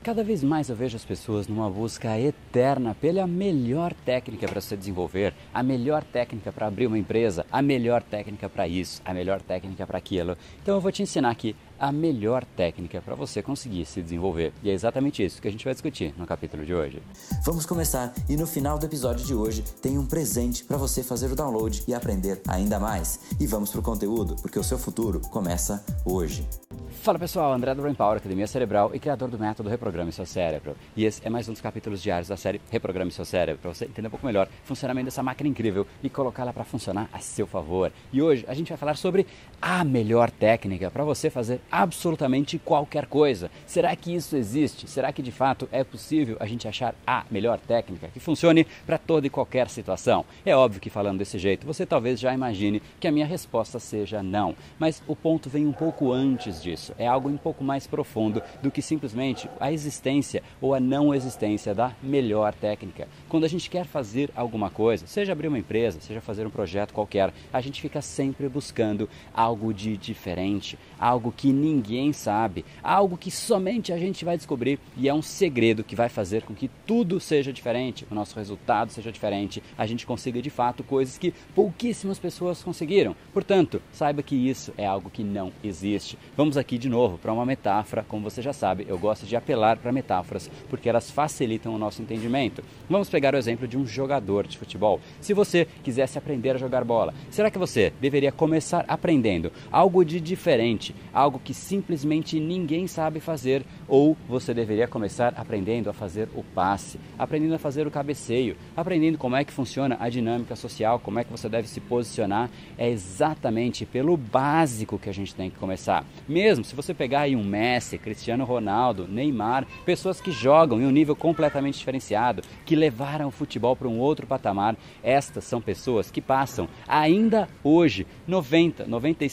Cada vez mais eu vejo as pessoas numa busca eterna pela melhor técnica para se desenvolver, a melhor técnica para abrir uma empresa, a melhor técnica para isso, a melhor técnica para aquilo. Então eu vou te ensinar aqui a melhor técnica para você conseguir se desenvolver. E é exatamente isso que a gente vai discutir no capítulo de hoje. Vamos começar e no final do episódio de hoje tem um presente para você fazer o download e aprender ainda mais. E vamos pro conteúdo, porque o seu futuro começa hoje. Fala pessoal, André do Brain Power, Academia Cerebral e criador do método Reprograme Seu Cérebro. E esse é mais um dos capítulos diários da série Reprograme Seu Cérebro, para você entender um pouco melhor o funcionamento dessa máquina incrível e colocá-la para funcionar a seu favor. E hoje a gente vai falar sobre a melhor técnica para você fazer absolutamente qualquer coisa. Será que isso existe? Será que de fato é possível a gente achar a melhor técnica que funcione para toda e qualquer situação? É óbvio que falando desse jeito, você talvez já imagine que a minha resposta seja não. Mas o ponto vem um pouco antes disso. É algo um pouco mais profundo do que simplesmente a existência ou a não existência da melhor técnica. Quando a gente quer fazer alguma coisa, seja abrir uma empresa, seja fazer um projeto qualquer, a gente fica sempre buscando algo de diferente, algo que ninguém sabe, algo que somente a gente vai descobrir e é um segredo que vai fazer com que tudo seja diferente, o nosso resultado seja diferente, a gente consiga de fato coisas que pouquíssimas pessoas conseguiram. Portanto, saiba que isso é algo que não existe. Vamos aqui de novo para uma metáfora. Como você já sabe, eu gosto de apelar para metáforas porque elas facilitam o nosso entendimento. Vamos pegar o exemplo de um jogador de futebol. Se você quisesse aprender a jogar bola, será que você deveria começar aprendendo algo de diferente, algo que simplesmente ninguém sabe fazer, ou você deveria começar aprendendo a fazer o passe, aprendendo a fazer o cabeceio, aprendendo como é que funciona a dinâmica social, como é que você deve se posicionar? É exatamente pelo básico que a gente tem que começar. Mesmo se você pegar aí um Messi, Cristiano Ronaldo, Neymar, pessoas que jogam em um nível completamente diferenciado, que levaram o futebol para um outro patamar, estas são pessoas que passam ainda hoje 90,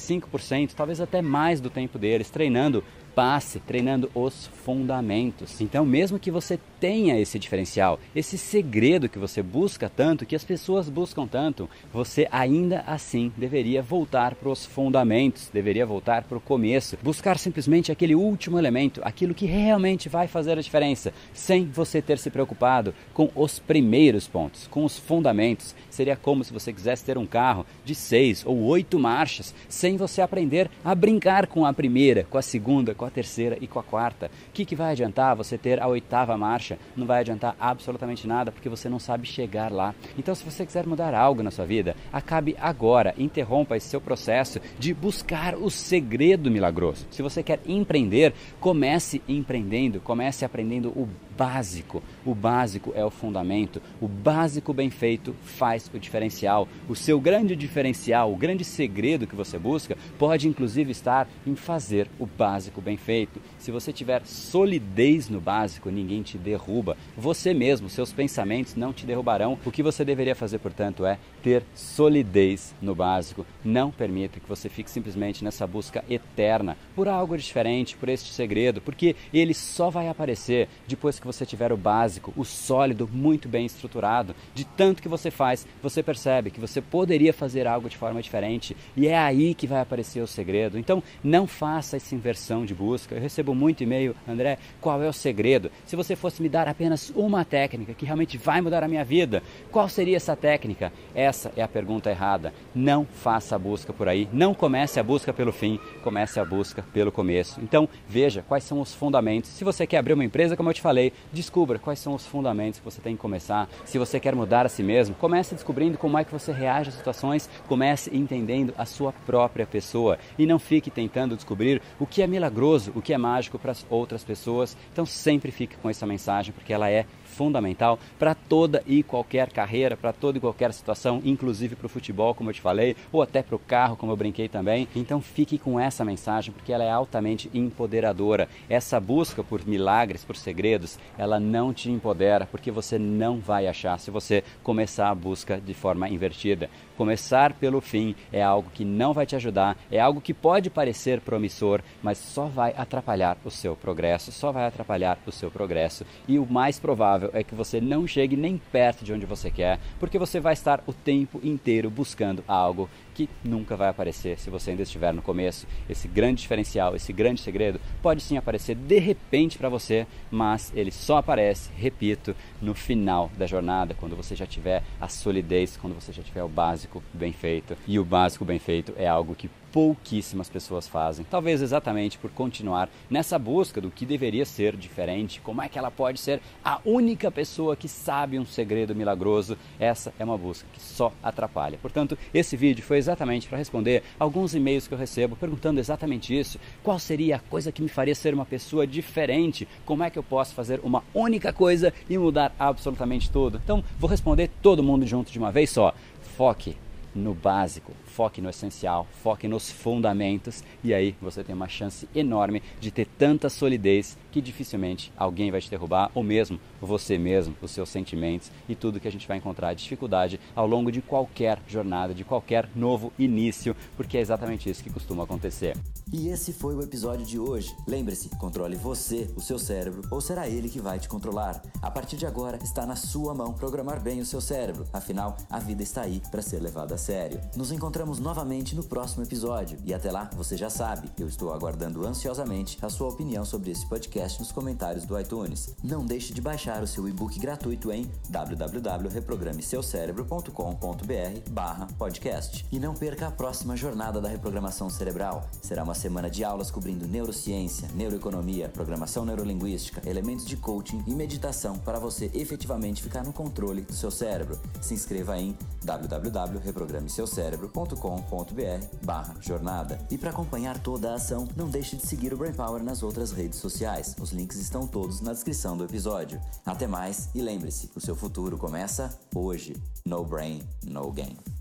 95%, talvez até mais do tempo deles treinando passe, treinando os fundamentos. Então, mesmo que você tenha esse diferencial, esse segredo que você busca tanto, que as pessoas buscam tanto, você ainda assim deveria voltar para os fundamentos, deveria voltar para o começo, buscar simplesmente aquele último elemento, aquilo que realmente vai fazer a diferença, sem você ter se preocupado com os primeiros pontos, com os fundamentos. Seria como se você quisesse ter um carro de 6 ou 8 marchas, sem você aprender a brincar com a primeira, com a segunda, com a terceira e com a quarta. O que vai adiantar você ter a 8ª marcha? Não vai adiantar absolutamente nada, porque você não sabe chegar lá. Então, se você quiser mudar algo na sua vida, acabe agora, interrompa esse seu processo de buscar o segredo milagroso. Se você quer empreender, comece empreendendo, comece aprendendo o básico. O básico é o fundamento. O básico bem feito faz o diferencial. O seu grande diferencial, o grande segredo que você busca, pode inclusive estar em fazer o básico bem feito. Se você tiver solidez no básico, ninguém te derruba. Você mesmo, seus pensamentos não te derrubarão. O que você deveria fazer, portanto, é ter solidez no básico. Não permita que você fique simplesmente nessa busca eterna por algo diferente, por este segredo, porque ele só vai aparecer depois que você tiver o básico, o sólido, muito bem estruturado. De tanto que você faz, você percebe que você poderia fazer algo de forma diferente e é aí que vai aparecer o segredo. Então, não faça essa inversão de busca. Eu recebo muito e-mail, André, qual é o segredo? Se você fosse me dar apenas uma técnica que realmente vai mudar a minha vida, qual seria essa técnica? Essa é a pergunta errada. Não faça a busca por aí. Não comece a busca pelo fim, comece a busca pelo começo. Então, veja quais são os fundamentos. Se você quer abrir uma empresa, como eu te falei, descubra quais são os fundamentos que você tem que começar. Se você quer mudar a si mesmo, comece descobrindo como é que você reage às situações, comece entendendo a sua própria pessoa e não fique tentando descobrir o que é milagroso, o que é mágico para as outras pessoas. Então sempre fique com essa mensagem, porque ela é fundamental para toda e qualquer carreira, para toda e qualquer situação, inclusive para o futebol, como eu te falei, ou até para o carro, como eu brinquei também. Então fique com essa mensagem, porque ela é altamente empoderadora. Essa busca por milagres, por segredos, ela não te empodera, porque você não vai achar se você começar a busca de forma invertida. Começar pelo fim é algo que não vai te ajudar, é algo que pode parecer promissor, mas só vai atrapalhar o seu progresso, e o mais provável é que você não chegue nem perto de onde você quer, porque você vai estar o tempo inteiro buscando algo que nunca vai aparecer se você ainda estiver no começo. Esse grande diferencial, esse grande segredo pode sim aparecer de repente para você, mas ele só aparece, repito, no final da jornada, quando você já tiver a solidez, quando você já tiver o básico bem feito. E o básico bem feito é algo que pouquíssimas pessoas fazem, talvez exatamente por continuar nessa busca do que deveria ser diferente. Como é que ela pode ser a única pessoa que sabe um segredo milagroso? Essa é uma busca que só atrapalha. Portanto, esse vídeo foi exatamente para responder alguns e-mails que eu recebo perguntando exatamente isso. Qual seria a coisa que me faria ser uma pessoa diferente? Como é que eu posso fazer uma única coisa e mudar absolutamente tudo? Então, vou responder todo mundo junto de uma vez só. Foque no básico, foque no essencial, foque nos fundamentos, e aí você tem uma chance enorme de ter tanta solidez que dificilmente alguém vai te derrubar, ou mesmo você mesmo, os seus sentimentos e tudo que a gente vai encontrar de dificuldade ao longo de qualquer jornada, de qualquer novo início, porque é exatamente isso que costuma acontecer. E esse foi o episódio de hoje. Lembre-se, controle você, o seu cérebro, ou será ele que vai te controlar? A partir de agora, está na sua mão programar bem o seu cérebro. Afinal, a vida está aí para ser levada a sério. Nos encontramos novamente no próximo episódio. E até lá, você já sabe, eu estou aguardando ansiosamente a sua opinião sobre esse podcast nos comentários do iTunes. Não deixe de baixar o seu e-book gratuito em www.reprogrameseucerebro.com.br/podcast. E não perca a próxima jornada da reprogramação cerebral. Será uma semana de aulas cobrindo neurociência, neuroeconomia, programação neurolinguística, elementos de coaching e meditação para você efetivamente ficar no controle do seu cérebro. Se inscreva em www.reprogrameseucerebro.com.br/jornada. E para acompanhar toda a ação, não deixe de seguir o Brain Power nas outras redes sociais. Os links estão todos na descrição do episódio. Até mais e lembre-se, o seu futuro começa hoje. No brain, no game.